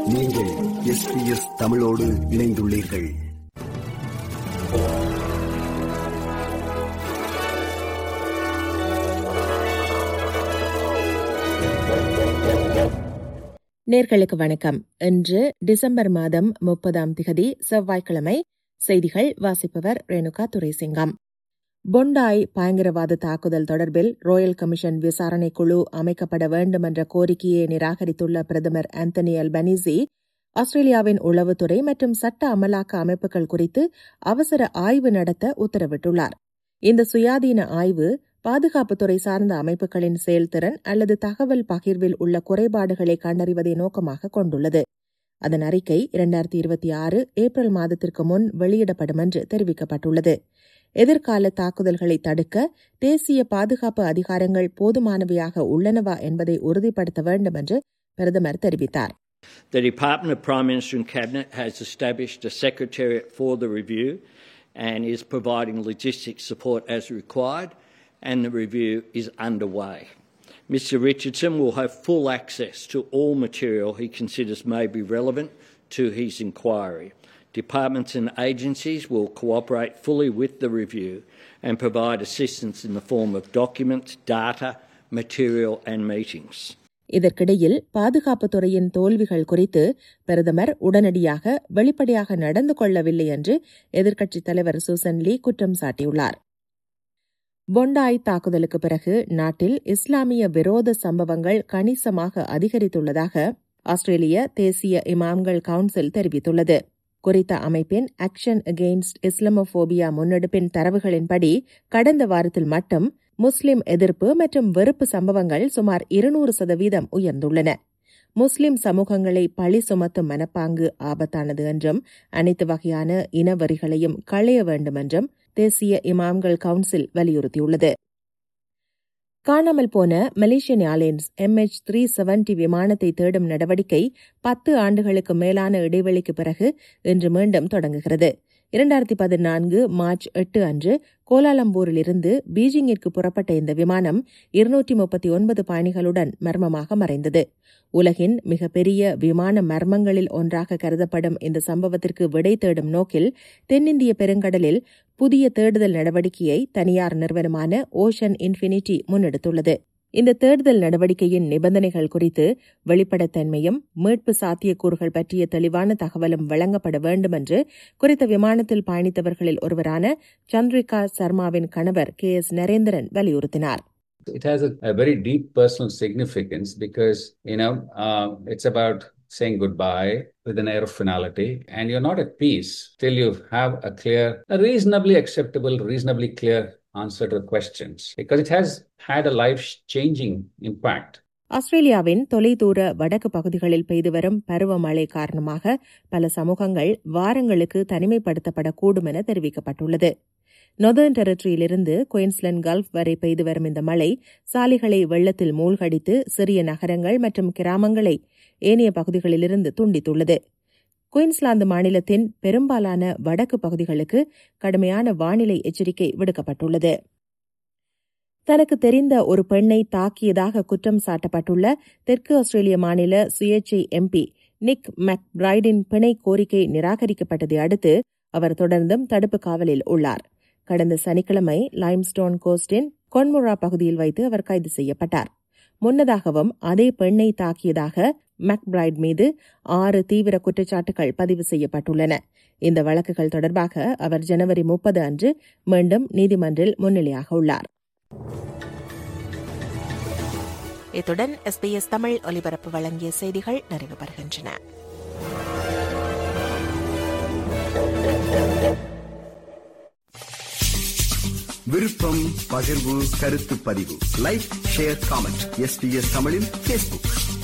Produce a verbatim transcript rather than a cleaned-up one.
நீங்கள் S B S தமிழோடு இணைந்துள்ளீர்கள். நேர்களுக்கு வணக்கம். இன்று டிசம்பர் மாதம் முப்பதாம் திகதி செவ்வாய்க்கிழமை. செய்திகள் வாசிப்பவர் ரேணுகா துரைசிங்கம். பொண்டாய் பயங்கரவாத தாக்குதல் தொடர்பில் ராயல் கமிஷன் விசாரணை குழு அமைக்கப்பட வேண்டும் என்ற கோரிக்கையை நிராகரித்துள்ள பிரதமர் ஆந்தனி அல்பனீசி, ஆஸ்திரேலியாவின் உளவுத்துறை மற்றும் சட்ட அமலாக்க அமைப்புகள் குறித்து அவசர ஆய்வு நடத்த உத்தரவிட்டுள்ளார். இந்த சுயாதீன ஆய்வு பாதுகாப்புத்துறை சார்ந்த அமைப்புகளின் செயல்திறன் அல்லது தகவல் பகிர்வில் உள்ள குறைபாடுகளை கண்டறிவதை நோக்கமாக கொண்டுள்ளது. அதன் அறிக்கை இரண்டாயிரத்தி இருபத்தி ஆறு ஏப்ரல் மாதத்திற்கு முன் வெளியிடப்படும் என்று தெரிவிக்கப்பட்டுள்ளது. எதிர்கால தாக்குதல்களை தடுக்க தேசிய பாதுகாப்பு அதிகாரங்கள் போதுமானவையாக உள்ளனவா என்பதை உறுதிப்படுத்த வேண்டும் என்று பிரதமர் தெரிவித்தார். The Department of Prime Minister and Cabinet has established a secretariat for the review and is providing logistics support as required, and the review is underway. Mister Richardson will have full access to all material he considers may be relevant to his inquiry. Departments and agencies will cooperate fully with the review and provide assistance in the form of documents, data, material and meetings. இதற்கிடையில் பாதுகாப்புத்துறையின் தோல்விகள் குறித்து பிரதமர் உடனடியாக வெளிப்படையாக நடந்து கொள்ளவில்லை என்று எதிர்க்கட்சித் தலைவர் சூசன் லீ குற்றம் சாட்டியுள்ளார். பொண்டாய் தாக்குதலுக்கு பிறகு நாட்டில் இஸ்லாமிய விரோத சம்பவங்கள் கணிசமாக அதிகரித்துள்ளதாக ஆஸ்திரேலிய தேசிய இமாம்கள் கவுன்சில் தெரிவித்துள்ளது. குறித்த அமைப்பின் ஆக்ஷன் அகெயின்ஸ்ட் இஸ்லாமோபோபியா முன்னெடுப்பின் தரவுகளின்படி கடந்த வாரத்தில் மட்டும் முஸ்லிம் எதிர்ப்பு மற்றும் வெறுப்பு சம்பவங்கள் சுமார் இருநூறு சதவீதம் உயர்ந்துள்ளன. முஸ்லிம் சமூகங்களை பழி சுமத்தும் மனப்பாங்கு ஆபத்தானது என்றும் அனைத்து வகையான இனவரிகளையும் களைய வேண்டும் என்றும் தேசிய இமாம்கள் கவுன்சில் வலியுறுத்தியுள்ளது. காணாமல் போன Malaysian Airlines M H three seventy விமானத்தை தேடும் நடவடிக்கை பத்து ஆண்டுகளுக்கு மேலான இடைவெளிக்கு பிறகு இன்று மீண்டும் தொடங்குகிறது. இரண்டாயிரத்தி பதினான்கு மார்ச் எட்டு அன்று கோலாலம்பூரிலிருந்து பீஜிங்கிற்கு புறப்பட்ட இந்த விமானம் இருநூற்றி முப்பத்தி ஒன்பது பயணிகளுடன் மர்மமாக மறைந்தது. உலகின் மிகப்பெரிய விமான மர்மங்களில் ஒன்றாக கருதப்படும் இந்த சம்பவத்திற்கு விடை தேடும் நோக்கில் தென்னிந்திய பெருங்கடலில் புதிய தேடுதல் நடவடிக்கையை தனியார் நிறுவனமான ஓஷன் இன்ஃபினிட்டி முன்னெடுத்துள்ளது. இந்த தேடுதல் நடவடிக்கையின் நிபந்தனைகள் குறித்து வெளிப்படைத்தன்மையும் மீட்பு சாத்தியக்கூறுகள் பற்றிய தெளிவான தகவலும் வழங்கப்பட வேண்டும் என்று குறித்த விமானத்தில் பயணித்தவர்களில் ஒருவரான சந்திரிகா சர்மாவின் கணவர் கே எஸ் நரேந்திரன் வலியுறுத்தினார். It has a, a very deep personal significance because, you know, uh, it's about saying goodbye with an air of finality, and you're not at peace till you have a clear, a reasonably acceptable, reasonably clear answer to the questions, because it has had a life-changing impact. ஆஸ்திரேலியாவின் தொலைதூர வடக்கு பகுதிகளில் பெய்து வரும் பருவமழை காரணமாக பல சமூகங்கள் வாரங்களுக்கு தனிமைப்படுத்தப்படக்கூடும் என தெரிவிக்கப்பட்டுள்ளது. நொதர்ன் டெரிட்டரியிலிருந்து குயின்ஸ்லாந்து கல்ஃப் வரை பெய்து வரும் இந்த மழை சாலைகளை வெள்ளத்தில் மூழ்கடித்து சிறிய நகரங்கள் மற்றும் கிராமங்களை ஏனைய பகுதிகளிலிருந்து துண்டித்துள்ளது. குயின்ஸ்லாந்து மாநிலத்தின் பெரும்பாலான வடக்கு பகுதிகளுக்கு கடுமையான வானிலை எச்சரிக்கை விடுக்கப்பட்டுள்ளது. தனக்கு தெரிந்த ஒரு பெண்ணை தாக்கியதாக குற்றம் சாட்டப்பட்டுள்ள தெற்கு ஆஸ்திரேலிய மாநில சுயேட்சை எம்பி நிக் மெக்பிரைடின் பிணை கோரிக்கை நிராகரிக்கப்பட்டதை அடுத்து அவர் தொடர்ந்தும் தடுப்பு காவலில் உள்ளார். கடந்த சனிக்கிழமை லைம்ஸ்டோன் கோஸ்டின் கொன்முரா பகுதியில் வைத்து அவர் கைது செய்யப்பட்டார். முன்னதாகவும் அதே பெண்ணை தாக்கியதாக மெக்பிரைட் மீது ஆறு தீவிர குற்றச்சாட்டுகள் பதிவு செய்யப்பட்டுள்ளன. இந்த வழக்குகள் தொடர்பாக அவர் ஜனவரி முப்பது அன்று மீண்டும் நீதிமன்றில் முன்னிலையாக உள்ளார். இத்துடன் எஸ் பி எஸ் தமிழ் ஒலிபரப்பு வழங்கிய செய்திகள் நிறைவு பெறுகின்றன. விருப்பம், பகிர்வு, கருத்து பதிவு, like, share, comment. S B S தமிழின் ஃபேஸ்புக்.